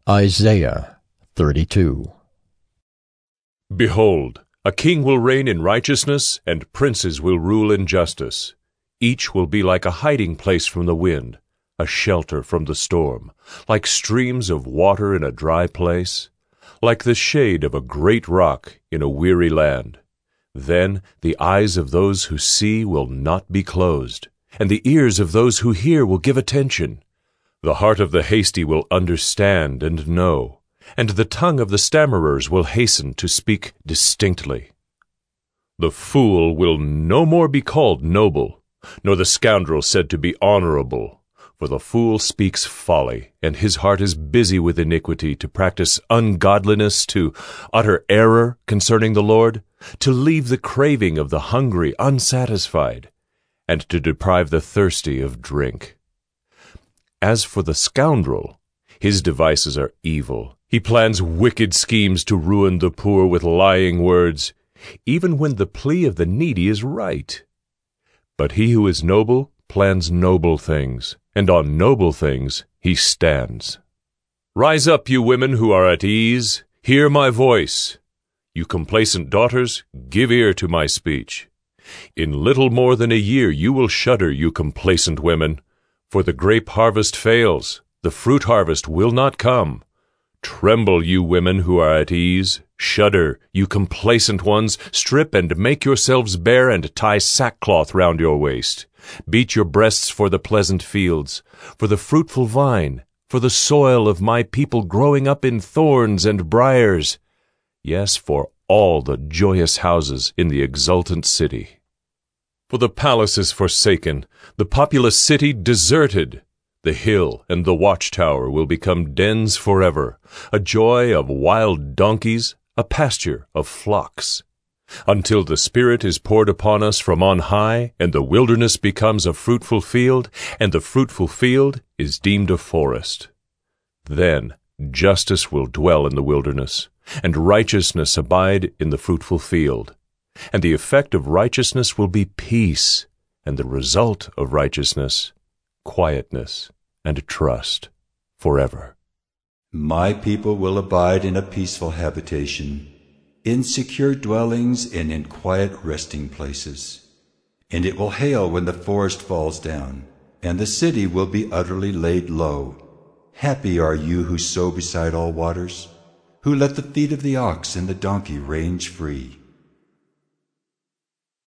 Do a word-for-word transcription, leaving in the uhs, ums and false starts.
Isaiah thirty-two. Behold, a king will reign in righteousness, and princes will rule in justice. Each will be like a hiding place from the wind, a shelter from the storm, like streams of water in a dry place, like the shade of a great rock in a weary land. Then the eyes of those who see will not be closed, and the ears of those who hear will give attention. The heart of the hasty will understand and know, and the tongue of the stammerers will hasten to speak distinctly. The fool will no more be called noble, nor the scoundrel said to be honorable. For the fool speaks folly, and his heart is busy with iniquity, to practice ungodliness, to utter error concerning the Lord, to leave the craving of the hungry unsatisfied, and to deprive the thirsty of drink. As for the scoundrel, his devices are evil. He plans wicked schemes to ruin the poor with lying words, even when the plea of the needy is right. But he who is noble plans noble things, and on noble things he stands. Rise up, you women who are at ease, hear my voice. You complacent daughters, give ear to my speech. In little more than a year you will shudder, you complacent women, for the grape harvest fails, the fruit harvest will not come. Tremble, you women who are at ease. Shudder, you complacent ones. Strip and make yourselves bare, and tie sackcloth round your waist. Beat your breasts for the pleasant fields, for the fruitful vine, for the soil of my people growing up in thorns and briars. Yes, for all the joyous houses in the exultant city. For the palace is forsaken, the populous city deserted. The hill and the watchtower will become dens forever, a joy of wild donkeys, a pasture of flocks. Until the Spirit is poured upon us from on high, and the wilderness becomes a fruitful field, and the fruitful field is deemed a forest. Then justice will dwell in the wilderness, and righteousness abide in the fruitful field. And the effect of righteousness will be peace, and the result of righteousness, quietness and trust forever. My people will abide in a peaceful habitation, in secure dwellings and in quiet resting places. And it will hail when the forest falls down, and the city will be utterly laid low. Happy are you who sow beside all waters, who let the feet of the ox and the donkey range free.